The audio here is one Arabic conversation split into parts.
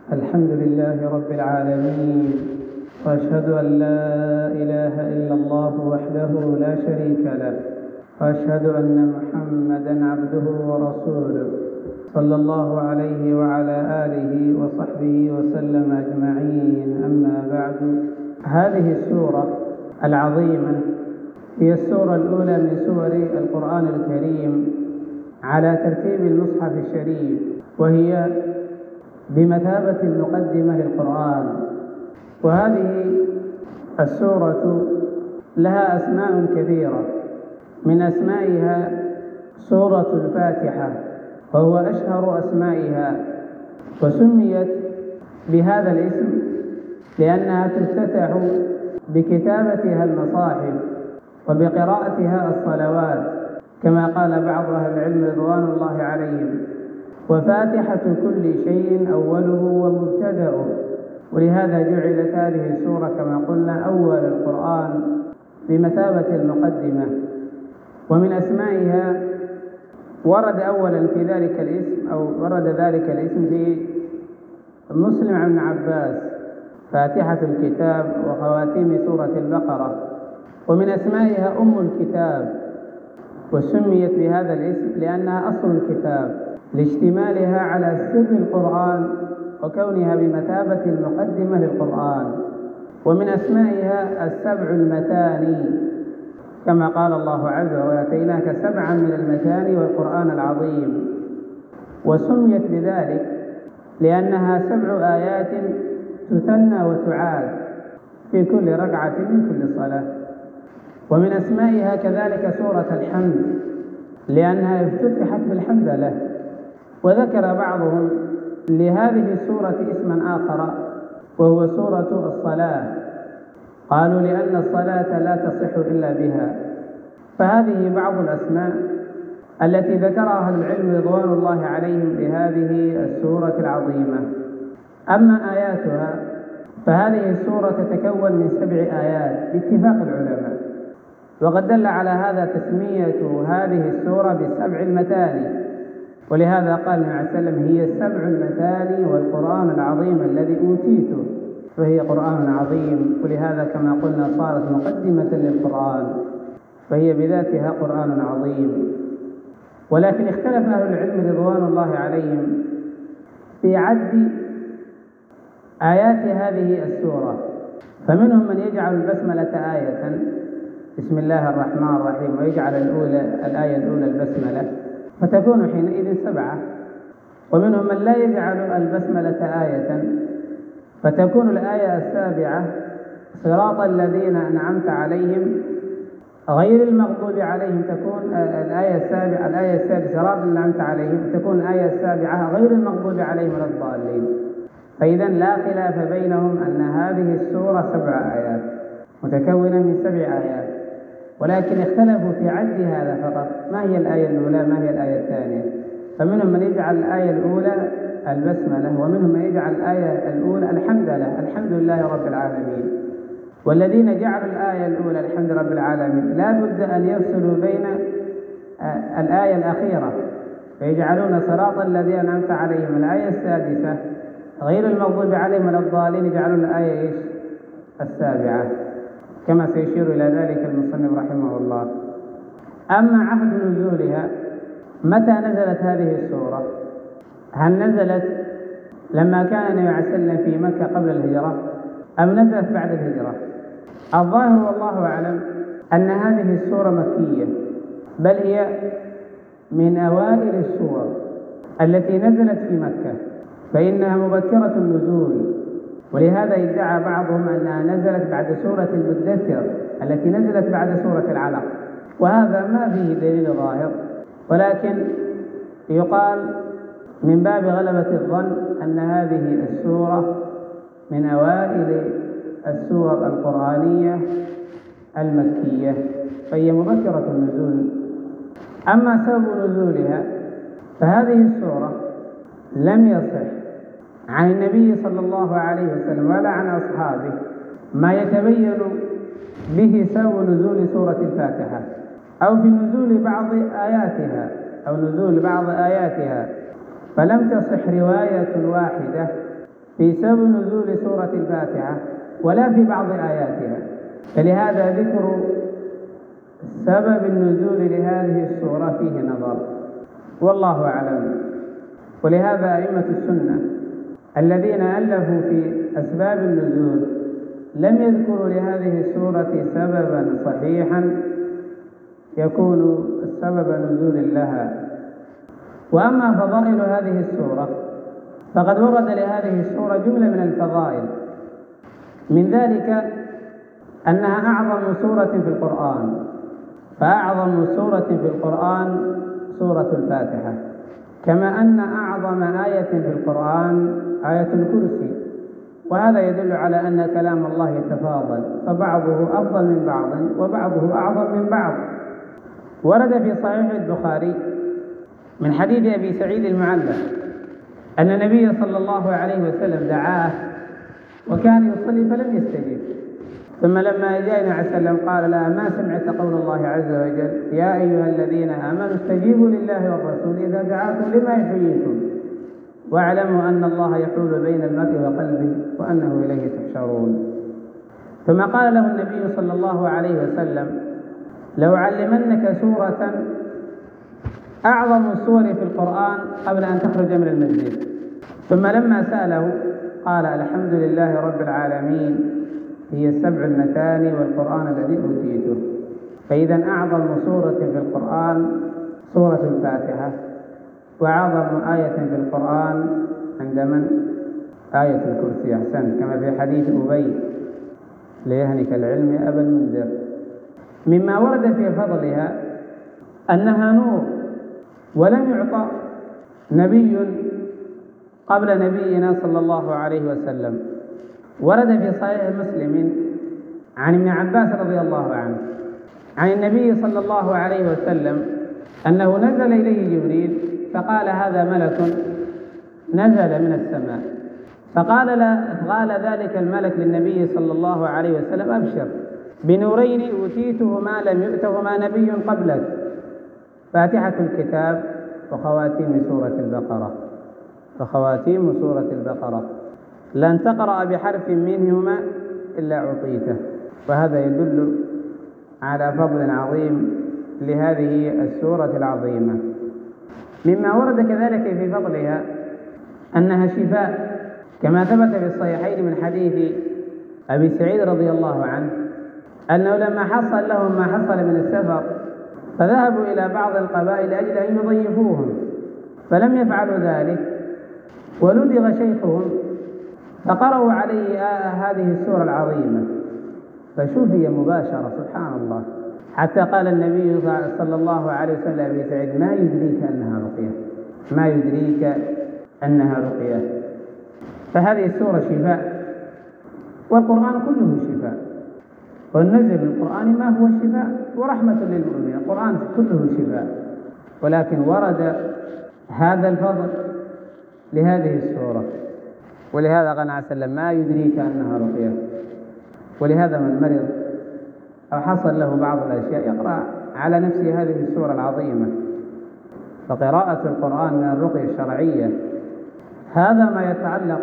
الحمد لله رب العالمين، وأشهد أن لا إله إلا الله وحده لا شريك له، وأشهد أن محمدًا عبده ورسوله صلى الله عليه وعلى آله وصحبه وسلم أجمعين. أما بعد، هذه السورة العظيمة هي السورة الأولى من سور القرآن الكريم على ترتيب المصحف الشريف، وهي بمثابة المقدمة للقرآن. وهذه السورة لها أسماء كثيرة، من أسمائها سورة الفاتحة، وهو أشهر أسمائها، وسميت بهذا الاسم لأنها تفتتح بكتابتها المصاحف وبقراءتها الصلوات، كما قال بعض أهل العلم رضوان الله عليهم: وفاتحة كل شيء أوله ومبتدأه. ولهذا جعلت هذه السورة كما قلنا أول القرآن بمثابة المقدمة. ومن أسمائها ورد أولا في ذلك الاسم، أو ورد ذلك الاسم في مسلم عن عباس: فاتحة الكتاب وخواتيم سورة البقرة. ومن أسمائها أم الكتاب، وسميت بهذا الاسم لأنها أصل الكتاب لاشتمالها على سر القرآن وكونها بمثابة المقدمة للقرآن. ومن أسمائها السبع المثاني، كما قال الله عز وجل: وآتيناك سبعا من المثاني والقرآن العظيم. وسميت بذلك لأنها 7 آيات تثنى وتعاد في كل ركعة من كل صلاة. ومن أسمائها كذلك سورة الحمد، لأنها افتتحت بالحمد له. وذكر بعضهم لهذه السورة اسما آخر، وهو سورة الصلاة، قالوا لأن الصلاة لا تصح إلا بها. فهذه بعض الأسماء التي ذكرها أهل العلم رضوان الله عليهم لهذه السورة العظيمة. أما آياتها فهذه السورة تتكون من 7 آيات باتفاق العلماء، وقد دل على هذا تسمية هذه السورة بالسبع المثاني. ولهذا قال النبي عليه وسلم: هي السبع المثاني والقرآن العظيم الذي أوتيته، فهي قرآن عظيم. ولهذا كما قلنا صارت مقدمة للقرآن، فهي بذاتها قرآن عظيم. ولكن اختلف أهل العلم رضوان الله عليهم في عد آيات هذه السورة، فمنهم من يجعل البسملة آية، بسم الله الرحمن الرحيم، ويجعل الآية الأولى البسملة، فتكون حينئذ 7. ومنهم من لا يجعل البسملة آية، فتكون الآية 7 صراط الذين أنعمت عليهم غير المغضوب عليهم، تكون الآية 7 الآية السادسة صراط الذين أنعمت عليهم، تكون الآية 7 غير المغضوب عليهم ولا الضالين. فإذا لا خلاف بينهم أن هذه السورة 7 آيات متكونة من 7 آيات، ولكن اختلفوا في عد هذا فقط: ما هي الآية الأولى، ما هي الآية الثانية. فمنهم من يجعل الآية الأولى البسملة، ومنهم من يجعل الآية الأولى الحمد لله رب العالمين. والذين جعلوا الآية الأولى الحمد رب العالمين لا بد أن يفصلوا بين الآية الأخيرة، فيجعلون صراط الذين أنعمت عليهم الآية السادسة غير المغضوب عليهم ولا الضالين، يجعلون الآية 7، كما سيشير إلى ذلك المصنف رحمه الله. أما عهد نزولها، متى نزلت هذه السورة؟ هل نزلت لما كان النبي عليه وسلم في مكة قبل الهجرة، أم نزلت بعد الهجرة؟ الظاهر والله أعلم أن هذه السورة مكية، بل هي من أوائل السور التي نزلت في مكة، فإنها مبكرة النزول. ولهذا ادعى بعضهم أنها نزلت بعد سورة المدثر التي نزلت بعد سورة العلق، وهذا ما فيه دليل ظاهر، ولكن يقال من باب غلبة الظن أن هذه السورة من أوائل السور القرآنية المكية، فهي مبكرة النزول. أما سبب نزولها فهذه السورة لم يصح عن النبي صلى الله عليه وسلم ولا عن أصحابه ما يتبين به سبب نزول سورة الفاتحة، أو في نزول بعض آياتها، أو نزول بعض آياتها، فلم تصح رواية واحدة في سبب نزول سورة الفاتحة ولا في بعض آياتها، فلهذا ذكر سبب النزول لهذه السورة فيه نظر، والله أعلم. ولهذا أئمة السنة الذين ألفوا في أسباب النزول لم يذكروا لهذه السورة سببا صحيحا يكون سبب نزول لها. وأما فضائل هذه السورة فقد ورد لهذه السورة جملة من الفضائل، من ذلك أنها أعظم سورة في القرآن، فأعظم سورة في القرآن سورة الفاتحة، كما أن أعظم آية في القرآن آية الكرسي، وهذا يدل على أن كلام الله يتفاضل، فبعضه أفضل من بعض وبعضه أعظم من بعض. ورد في صحيح البخاري من حديث أبي سعيد المعلى أن النبي صلى الله عليه وسلم دعاه وكان يصلي فلم يستجب، ثم لما جاء النبي عليه وسلم قال لا ما سمعت قول الله عز وجل يا أيها الذين آمنوا استجيبوا لله والرسول إذا دعاكم لما يحييكم واعلموا أن الله يحول بين المرء وقلبه وأنه إليه تحشرون. ثم قال له النبي صلى الله عليه وسلم لو علمنك سورة أعظم السور في القرآن قبل أن تخرج من المسجد. ثم لما سأله قال الحمد لله رب العالمين هي السبع المثاني والقرآن الذي أوتيته. فإذا أعظم سورة في القرآن سورة الفاتحة، وأعظم آية في القرآن عند من؟ آية الكرسي. أحسن، كما في حديث أبي ليهنك العلم يا أبا المنذر. مما ورد في فضلها أنها نور، ولم يعطى نبي قبل نبينا صلى الله عليه وسلم. ورد في صحيح مسلم عن ابن عباس رضي الله عنه عن النبي صلى الله عليه وسلم أنه نزل إليه جبريل فقال هذا ملك نزل من السماء، فقال ذلك الملك للنبي صلى الله عليه وسلم أبشر بنورين أوتيتهما لم يؤتهما نبي قبلك، فاتحة الكتاب وخواتيم سورة البقرة لن تقرأ بحرف منهما إلا أعطيته. وهذا يدل على فضل عظيم لهذه السورة العظيمة. مما ورد كذلك في فضلها أنها شفاء، كما ثبت في الصحيحين من حديث أبي سعيد رضي الله عنه أنه لما حصل لهم ما حصل من السفر فذهبوا إلى بعض القبائل لأجل أن يضيفوهم، فلم يفعلوا ذلك، ولدغ شيخهم فقرأوا عليه هذه السورة العظيمة فشفي مباشرة، سبحان الله، حتى قال النبي صلى الله عليه وسلم أبي سعيد ما يدريك أنها رقية. فهذه السورة شفاء، والقرآن كله شفاء، والنزل بالقرآن ما هو الشفاء ورحمة للمؤمنين، القرآن كله شفاء، ولكن ورد هذا الفضل لهذه السورة. ولهذا قال عليه وسلم ما يدريك أنها رقية. ولهذا من مرض أو حصل له بعض الأشياء يقرأ على نفسه هذه السورة العظيمة. فقراءة القرآن من الرقية الشرعية. هذا ما يتعلق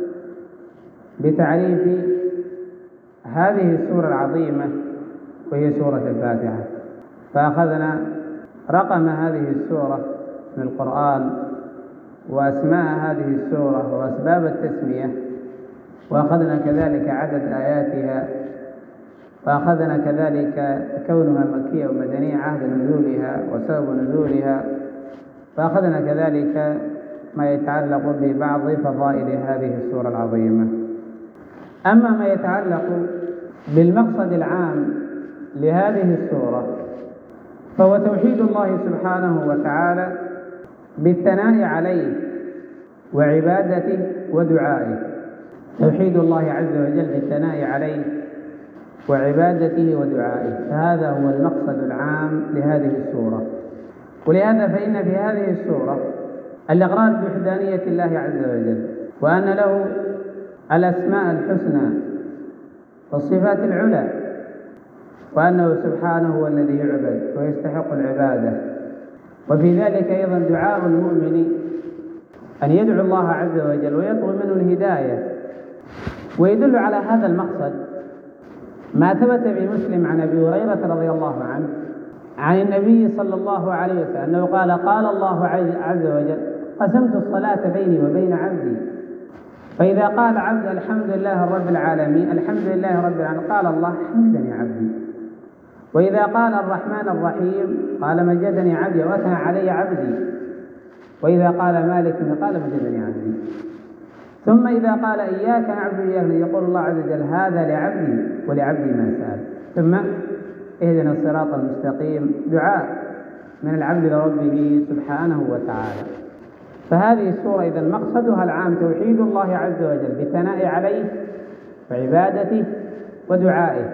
بتعريف هذه السورة العظيمة وهي سورة الفاتحة. فأخذنا رقم هذه السورة من القرآن وأسماء هذه السورة وأسباب التسمية، وأخذنا كذلك عدد آياتها، وأخذنا كذلك كونها مكية ومدنية عهد نزولها وسبب نزولها، فأخذنا كذلك ما يتعلق ببعض فضائل هذه السورة العظيمة. أما ما يتعلق بالمقصد العام لهذه السورة فهو توحيد الله سبحانه وتعالى بالثناء عليه وعبادته ودعائه. توحيد الله عز وجل بالثناء عليه وعبادته ودعائه، فهذا هو المقصد العام لهذه السورة. ولهذا فإن في هذه السورة الإقرار بوحدانية الله عز وجل، وأن له الأسماء الحسنى والصفات العلى، وأنه سبحانه هو الذي يعبد ويستحق العبادة. وفي ذلك أيضا دعاء المؤمن أن يدعو الله عز وجل ويطلب منه الهداية. ويدل على هذا المقصد ما ثبت في مسلم عن أبي هريرة رضي الله عنه عن النبي صلى الله عليه وسلم أنه قال: قال الله عز وجل: قسمت الصلاة بيني وبين عبدي، فإذا قال عبد الحمد لله رب العالمين الحمد لله رب العالمين قال الله: حمدني عبدي. وإذا قال الرحمن الرحيم قال: مجدني عبدي وأثنى علي عبدي. وإذا قال مالك قال: مجدني عبدي. ثم إذا قال إياك نعبد وإياك يقول الله عز وجل: هذا لعبدي ولعبدي ما سأل. ثم اهدنا الصراط المستقيم، دعاء من العبد لربه سبحانه وتعالى. فهذه السورة إذن مقصدها العام توحيد الله عز وجل بالثناء عليه وعبادته ودعائه،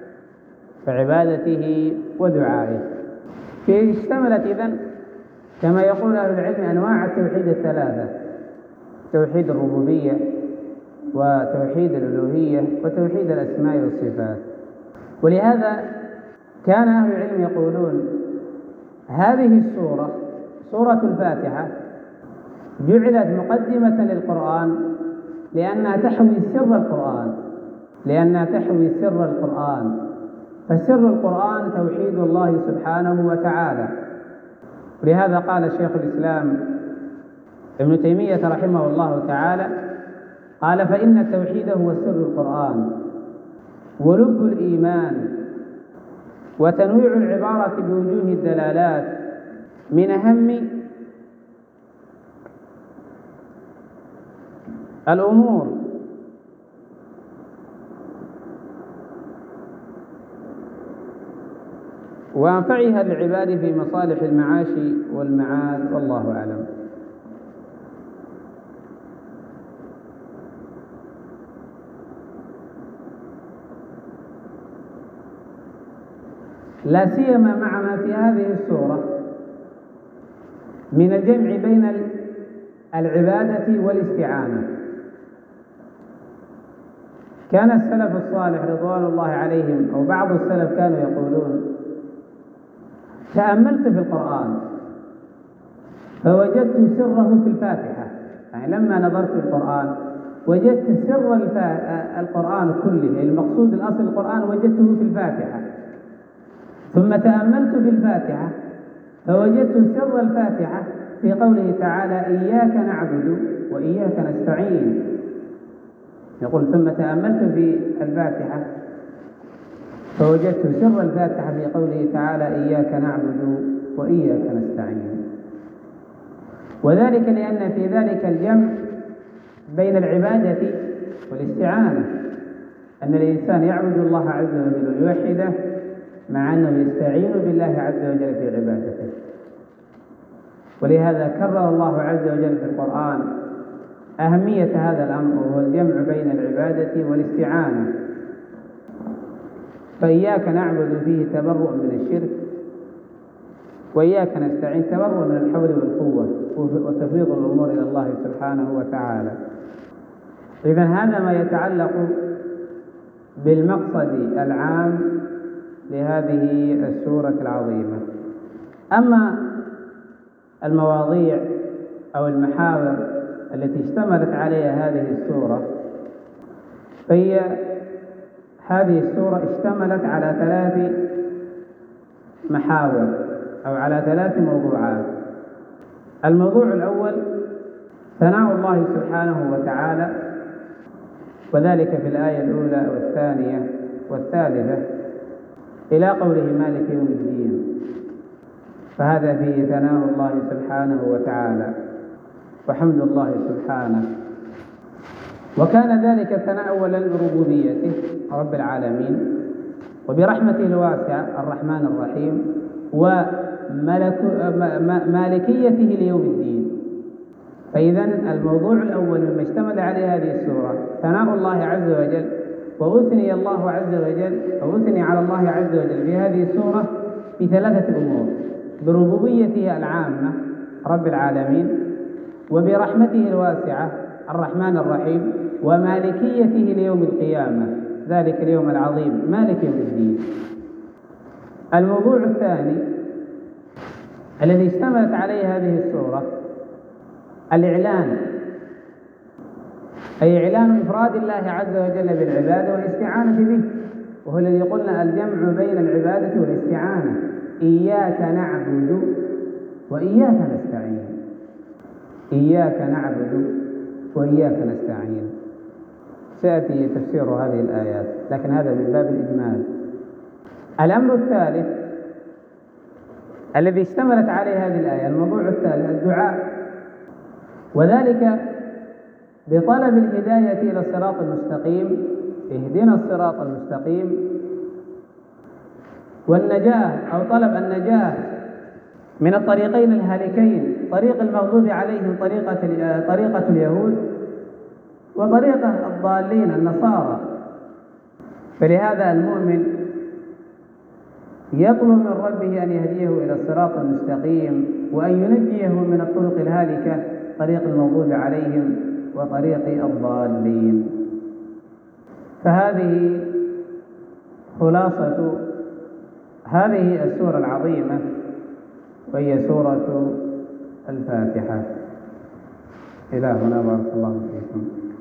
اشتملت إذن كما يقول أهل العلم أنواع التوحيد الثلاثة: توحيد الربوبية، وتوحيد الألوهية، وتوحيد الأسماء والصفات. ولهذا كان أهل العلم يقولون هذه السورة، سورة الفاتحة، جعلت مقدمة للقرآن لأنها تحوي سر القرآن، فسر القرآن توحيد الله سبحانه وتعالى. ولهذا قال شيخ الإسلام ابن تيمية رحمه الله تعالى قال: فإن التوحيد هو سر القرآن ولب الإيمان وتنويع العبارة بوجوه الدلالات من أهم الأمور وأنفعها للعباد في مصالح المعاش والمعاد، والله أعلم. لا سيما مع ما في هذه السورة من الجمع بين العبادة والاستعانة. كان السلف الصالح رضوان الله عليهم أو بعض السلف كانوا يقولون: تأملت في القرآن فوجدت سره في الفاتحة، يعني لما نظرت في القرآن وجدت سر القرآن كله، المقصود الأصل القرآن وجدته في الفاتحة. ثم تأملت في الفاتحة فوجدت سر الفاتحة في قوله تعالى: إياك نعبد وإياك نستعين. يقول: ثم تأملت في الفاتحة فوجدت سر الفاتحة في قوله تعالى: إياك نعبد وإياك نستعين. وذلك لأن في ذلك الجمع بين العبادة والاستعانة، أن الإنسان يعبد الله عز وجل ويوحده مع أنه يستعين بالله عز وجل في عبادته. ولهذا كرر الله عز وجل في القرآن أهمية هذا الأمر، وهو الجمع بين العبادة والاستعانة. فإياك نعبد فيه تبرؤ من الشرك، وإياك نستعين تبرؤ من الحول والقوة وتفويض الأمور إلى الله سبحانه وتعالى. إذن هذا ما يتعلق بالمقصد العام لهذه السورة العظيمة. أما المواضيع أو المحاور التي اشتملت عليها هذه السورة، فهي هذه السورة اشتملت على 3 محاور أو على 3 موضوعات. الموضوع الأول ثناء الله سبحانه وتعالى، وذلك في الآية الأولى والثانية والثالثة إلى قوله: مالك يوم الدين. فهذا فيه ثناء الله سبحانه وتعالى وحمد الله سبحانه. وكان ذلك الثناء أولا بربوبيته رب العالمين، وبرحمته الواسعة الرحمن الرحيم، ومالكيته ليوم الدين. فإذا الموضوع الأول مما اشتمل عليه هذه السورة ثناء الله عز وجل، وأثني الله عز وجل أو أثني على الله عز وجل في هذه السورة ب3 أمور: بربوبيته العامة رب العالمين، وبرحمته الواسعة الرحمن الرحيم، ومالكيته ليوم القيامة، ذلك اليوم العظيم مالك يوم الدين. الموضوع الثاني الذي اشتملت عليه هذه السورة الإعلان، أي إعلان إفراد الله عز وجل بالعبادة والاستعانة به، وهو الذي قلنا الجمع بين العبادة والاستعانة. إياك نعبد وإياك نستعين، إياك نعبد وإياك نستعين. سيأتي تفسير هذه الآيات، لكن هذا من باب الإجمال. الأمر الثالث الذي اشتملت عليه هذه الآية، الموضوع الثالث الدعاء، وذلك بطلب الهداية إلى الصراط المستقيم، اهدنا الصراط المستقيم، والنجاة أو طلب النجاة من الطريقين الهالكين، طريق المغضوب عليهم طريقة اليهود، وطريقة الضالين النصارى. فلهذا المؤمن يطلب من ربه أن يهديه إلى الصراط المستقيم، وأن ينجيه من الطرق الهالكة، طريق المغضوب عليهم وطريق الضالين. فهذه خلاصة هذه السورة العظيمة، وهي سورة الفاتحة. إلى هنا بارك الله فيكم.